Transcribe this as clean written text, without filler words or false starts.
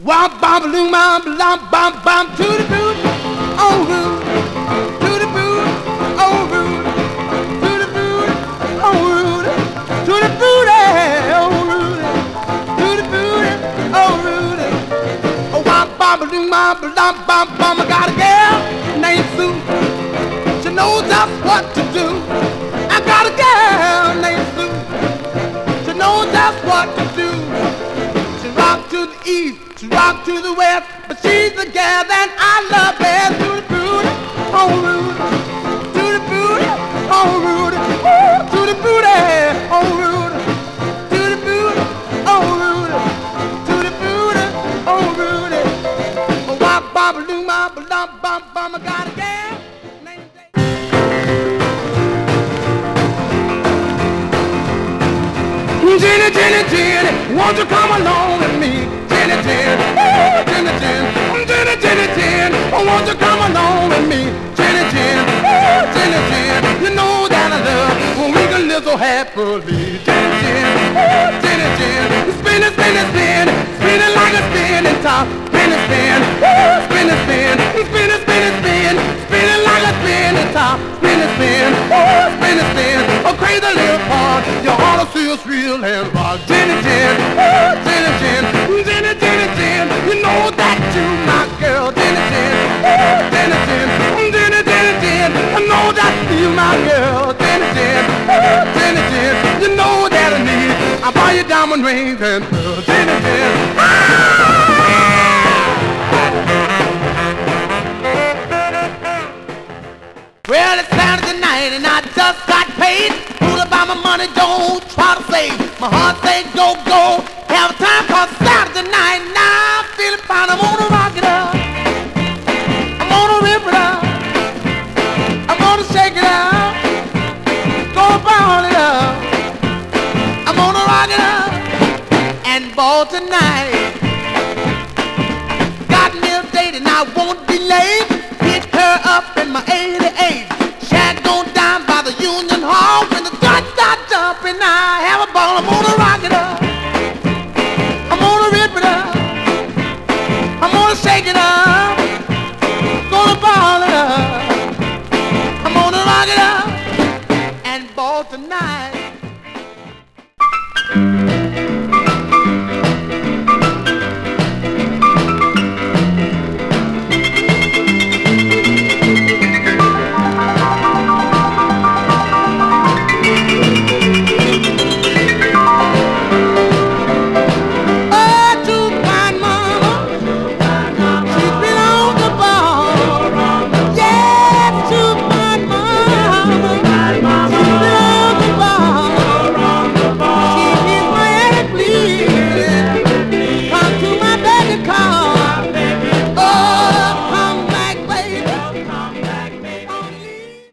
Womp bom loom bom bom bom bom to the boot, oh root, to the boot, oh root, to the boot, oh root, to the boot, oh root, to the boot, oh root. Oh womp bom loom bom bom bom bom. I got a girl named Sue. She knows just what to do. I got a girl named Sue. She knows just what to do. She rock to the east. She rock to the west, but she's the gal that I love best. To the booty, oh Rudy, to the booty, oh Rudy, to the booty, oh Rudy, to the booty, oh Rudy, to the booty, oh Rudy. Oh, wop, bop, loom, bop, lump, bump, bum. I got a gal named Jenny, Jenny, Jenny, won't you come along with me? Jenny, Jenny, oh, Jenny, Jenny, Jenny, Jenny, Jenny, oh, won't you come along with me? Jenny, Jenny, oh, Jenny, Jenny, you know that I love when we can live so happily. Jenny, Jenny, oh, Jenny, Jenny, spinning, spinning, spinning, spinning like a spinning top. Spinning, spin, oh, spinning, spin, spinning, spinning, spin, spinning like a spinning top. Spinning, spin, oh, spinning, spin, oh, crazy little part, you ought to see us real and rock. Jenny, Jenny, oh, Jenny, Jenny, Jenny, Jenny, Jenny, you know that you my girl. Jenny, Jenny, oh, Jenny, Jenny, Jenny, Jenny, Jenny, I know that you my girl. Jenny, Jenny, oh, Jenny, Jenny, you know that I need. I buy you diamond rings and pearls. Jenny, Jenny. Well, it's Saturday night and I just got paid. Fool about my money, don't try to save. My heart say go, go, have a time 'cause Saturday night and I'm feeling fine. I'm on